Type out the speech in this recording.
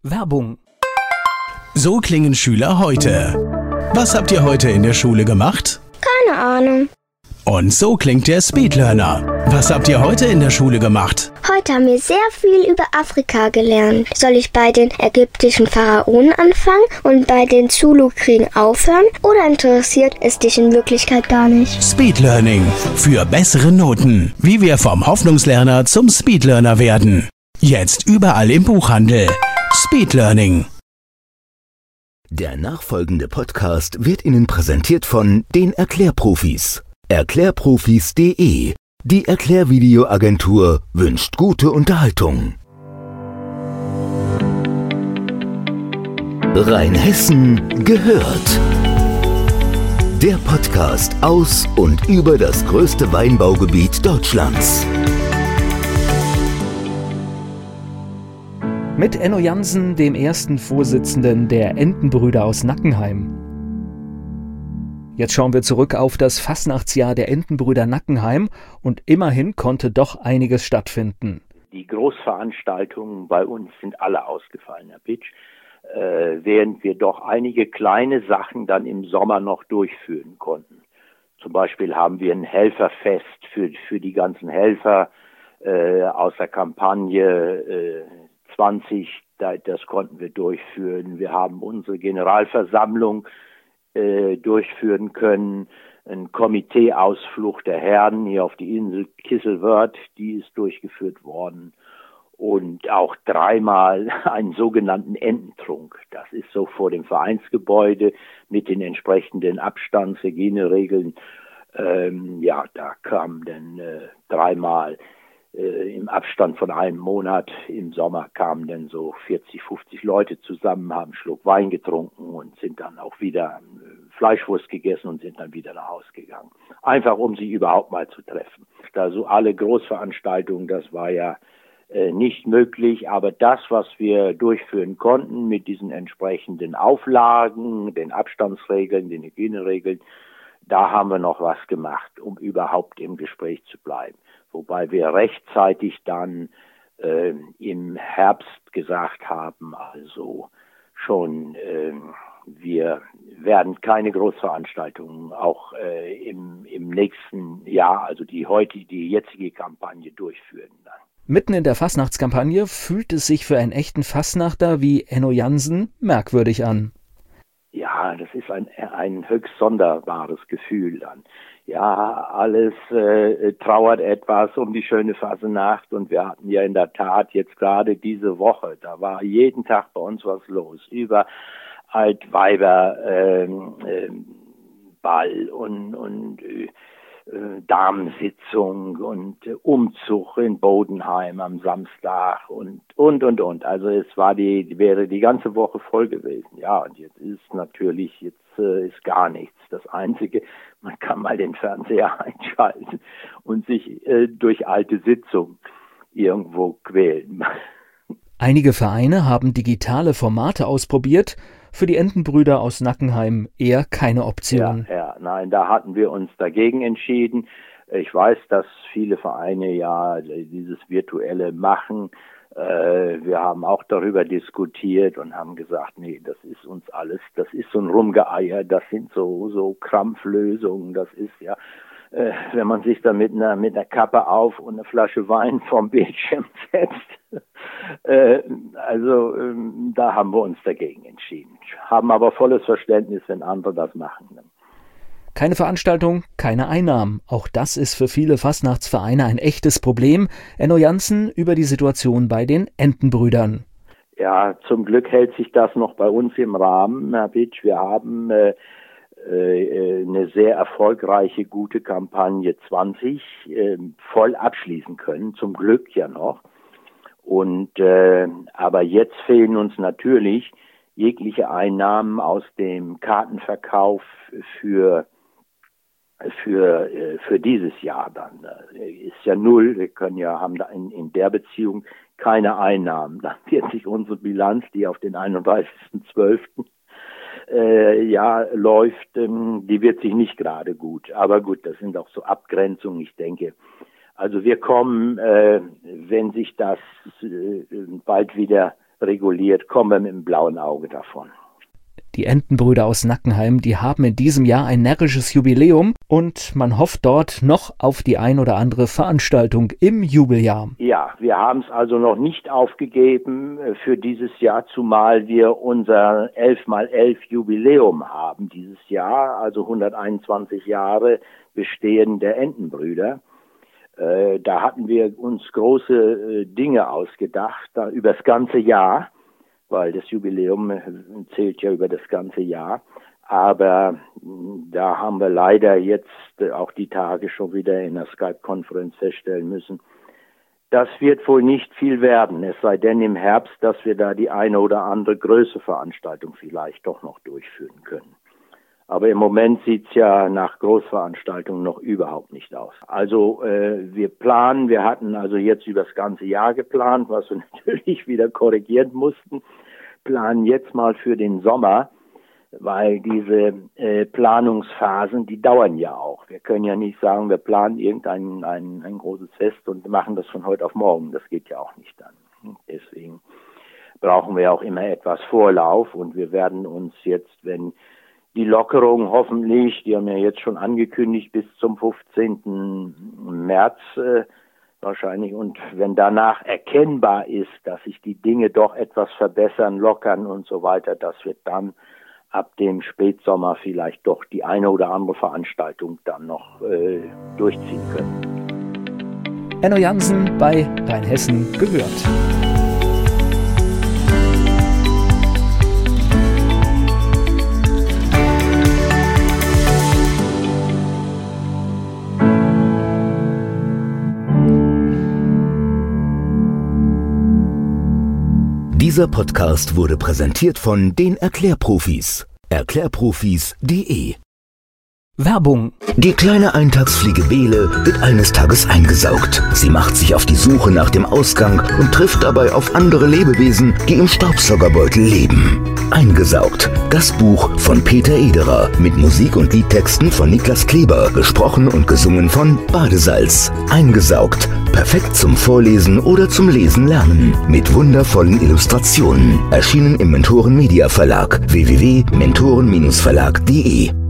Werbung. So klingen Schüler heute. Was habt ihr heute in der Schule gemacht? Keine Ahnung. Und so klingt der Speedlearner. Was habt ihr heute in der Schule gemacht? Heute haben wir sehr viel über Afrika gelernt. Soll ich bei den ägyptischen Pharaonen anfangen und bei den Zulu-Kriegen aufhören? Oder interessiert es dich in Wirklichkeit gar nicht? Speedlearning. Für bessere Noten. Wie wir vom Hoffnungslerner zum Speedlearner werden. Jetzt überall im Buchhandel. Speedlearning. Der nachfolgende Podcast wird Ihnen präsentiert von den Erklärprofis. Erklärprofis.de. Die Erklärvideoagentur wünscht gute Unterhaltung. Rheinhessen gehört. Der Podcast aus und über das größte Weinbaugebiet Deutschlands. Mit Enno Jansen, dem ersten Vorsitzenden der Entenbrüder aus Nackenheim. Jetzt schauen wir zurück auf das Fastnachtsjahr der Entenbrüder Nackenheim und immerhin konnte doch einiges stattfinden. Die Großveranstaltungen bei uns sind alle ausgefallen, Herr Pitsch, während wir doch einige kleine Sachen dann im Sommer noch durchführen konnten. Zum Beispiel haben wir ein Helferfest für die ganzen Helfer aus der Kampagne 20, das konnten wir durchführen. Wir haben unsere Generalversammlung durchführen können. Ein Komiteeausflug der Herren hier auf die Insel Kisselwörth, die ist durchgeführt worden. Und auch dreimal einen sogenannten Ententrunk. Das ist so vor dem Vereinsgebäude mit den entsprechenden Abstands-Hygieneregeln. Da kamen dann dreimal im Abstand von einem Monat im Sommer kamen dann so 40, 50 Leute zusammen, haben einen Schluck Wein getrunken und sind dann auch wieder Fleischwurst gegessen und sind dann wieder nach Hause gegangen. Einfach, um sie überhaupt mal zu treffen. Also alle Großveranstaltungen, das war ja nicht möglich, aber das, was wir durchführen konnten mit diesen entsprechenden Auflagen, den Abstandsregeln, den Hygieneregeln, da haben wir noch was gemacht, um überhaupt im Gespräch zu bleiben. Wobei wir rechtzeitig dann im Herbst gesagt haben, also schon, wir werden keine Großveranstaltungen auch im nächsten Jahr, also die jetzige Kampagne durchführen dann. Mitten in der Fastnachtskampagne fühlt es sich für einen echten Fastnachter wie Enno Jansen merkwürdig an. Ja, das ist ein höchst sonderbares Gefühl dann. Ja, alles trauert etwas um die schöne Fasnacht und wir hatten ja in der Tat jetzt gerade diese Woche, da war jeden Tag bei uns was los, über Altweiber Ball und Damensitzung und Umzug in Bodenheim am Samstag und. Also es wäre die ganze Woche voll gewesen. Ja, und jetzt ist natürlich, ist gar nichts. Das Einzige, man kann mal den Fernseher einschalten und sich durch alte Sitzungen irgendwo quälen. Einige Vereine haben digitale Formate ausprobiert, für die Entenbrüder aus Nackenheim eher keine Option. Nein, da hatten wir uns dagegen entschieden. Ich weiß, dass viele Vereine ja dieses Virtuelle machen. Wir haben auch darüber diskutiert und haben gesagt, nee, das ist uns alles, das ist so ein Rumgeeier, das sind so Krampflösungen, das ist ja, wenn man sich da mit einer Kappe auf und eine Flasche Wein vom Bildschirm setzt. Da haben wir uns dagegen entschieden. Haben aber volles Verständnis, wenn andere das machen. Keine Veranstaltung, keine Einnahmen. Auch das ist für viele Fastnachtsvereine ein echtes Problem. Enno Jansen über die Situation bei den Entenbrüdern. Ja, zum Glück hält sich das noch bei uns im Rahmen, Herr Pitsch. Wir haben eine sehr erfolgreiche, gute Kampagne 20 voll abschließen können. Zum Glück ja noch. Und aber jetzt fehlen uns natürlich jegliche Einnahmen aus dem Kartenverkauf für dieses Jahr dann. Ist ja null. Wir haben da in der Beziehung keine Einnahmen. Dann wird sich unsere Bilanz, die auf den 31.12. läuft, die wird sich nicht gerade gut. Aber gut, das sind auch so Abgrenzungen. Ich denke, Also wir kommen, wenn sich das bald wieder reguliert, kommen wir mit dem blauen Auge davon. Die Entenbrüder aus Nackenheim, die haben in diesem Jahr ein närrisches Jubiläum und man hofft dort noch auf die ein oder andere Veranstaltung im Jubeljahr. Ja, wir haben es also noch nicht aufgegeben für dieses Jahr, zumal wir unser 11x11 Jubiläum haben dieses Jahr, also 121 Jahre Bestehen der Entenbrüder. Da hatten wir uns große Dinge ausgedacht, über das ganze Jahr, weil das Jubiläum zählt ja über das ganze Jahr. Aber da haben wir leider jetzt auch die Tage schon wieder in der Skype-Konferenz feststellen müssen, das wird wohl nicht viel werden, es sei denn im Herbst, dass wir da die eine oder andere größere Veranstaltung vielleicht doch noch durchführen können. Aber im Moment sieht's ja nach Großveranstaltungen noch überhaupt nicht aus. Also wir hatten also jetzt über das ganze Jahr geplant, was wir natürlich wieder korrigieren mussten, planen jetzt mal für den Sommer, weil diese Planungsphasen, die dauern ja auch. Wir können ja nicht sagen, wir planen ein großes Fest und machen das von heute auf morgen. Das geht ja auch nicht dann. Deswegen brauchen wir auch immer etwas Vorlauf und wir werden uns jetzt, wenn die Lockerung hoffentlich, die haben ja jetzt schon angekündigt, bis zum 15. März wahrscheinlich. Und wenn danach erkennbar ist, dass sich die Dinge doch etwas verbessern, lockern und so weiter, dass wir dann ab dem Spätsommer vielleicht doch die eine oder andere Veranstaltung dann noch durchziehen können. Enno Jansen bei Rheinhessen gehört. Dieser Podcast wurde präsentiert von den Erklärprofis. Erklärprofis.de. Werbung. Die kleine Eintagsfliege Bele wird eines Tages eingesaugt. Sie macht sich auf die Suche nach dem Ausgang und trifft dabei auf andere Lebewesen, die im Staubsaugerbeutel leben. Eingesaugt. Das Buch von Peter Ederer mit Musik und Liedtexten von Niklas Kleber, gesprochen und gesungen von Badesalz. Eingesaugt. Perfekt zum Vorlesen oder zum Lesen lernen. Mit wundervollen Illustrationen. Erschienen im Mentoren Media Verlag. www.mentoren-verlag.de